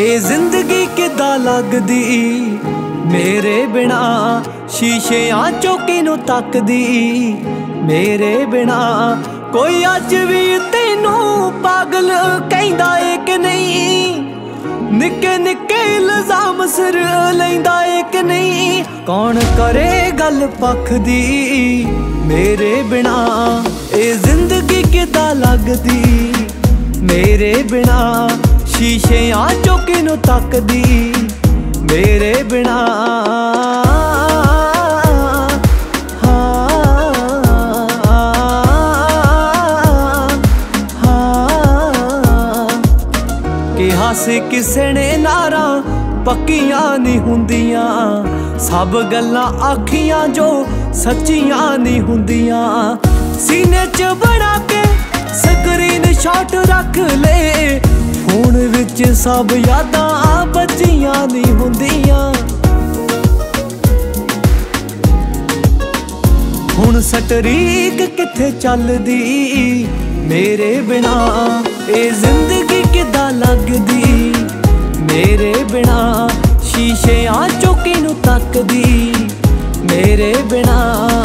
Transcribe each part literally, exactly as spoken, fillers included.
ए जिंदगी किदां लगदी मेरे बिना, शीशियां चौकी नूं तकदी मेरे बिना। कोई अज भी तैनू पागल कहंदा है कि नहीं, निक्के निक्के इल्जाम सिर लैंदा है कि नहीं। कौन करे गल पख दी मेरे बिना, ए जिंदगी किदां लगदी मेरे बिना। शीशियां चौकी नूं तकदी मेरे बिना। कहा सी किसे ने नारा पक्कियां नहीं हुंदियां, सब गल्लां आखियां जो सच्चियां नहीं हुंदियां। सीने च बना के स्क्रीन शॉट रख ले, फोन विच सब यादां बचियां नहीं हुंदियां। हुण सटरीक किथे चलदी मेरे बिना, ए जिंदगी किदां लगदी मेरे बिना। शीशियां चौकी नूं तकदी मेरे बिना।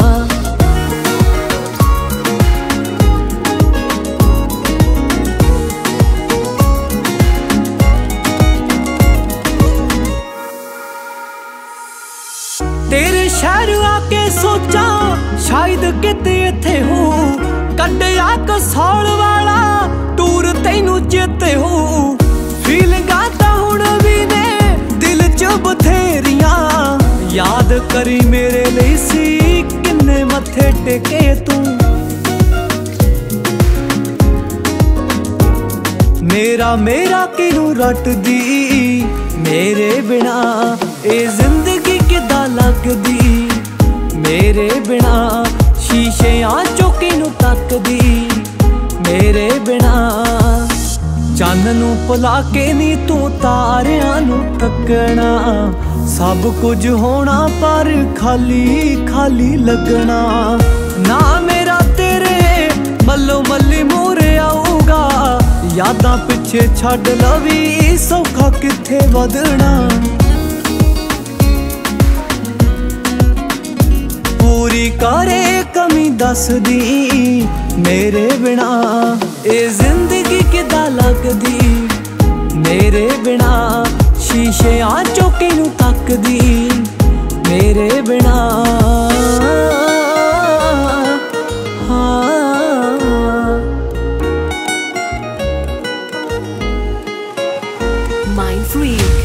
तेरे शहर आके सोचा शायद किते इत्थे हो, कड्डिया कसौल वाला टूर तैनू चेते हो। फीलिंगां तां हुण भी ने दिल च बथेरियां, याद करी मेरे लिए सी किन्ने मत्थे टेके तू। मेरा मेरा किनू रटदी मेरे बिना, ए जिंदगी किदां लगदी मेरे बिना। शीशियां चौकी नूं तकदी मेरे बिना। चन्न नूं भुला के नी तू तारियां नूं तकना, सब कुछ होना पर खाली खाली लगना। ना मेरा तेरे मल्लो मल्ली मूरे आऊगा, यादां पिछे छड्ड लवी सौखा किथे वधना। पूरी करे कमी दस दी मेरे बिना, ए जिंदगी किदां लगदी मेरे बिना। शीशियां चौकी नूं तकदी मेरे बिना। Mind Free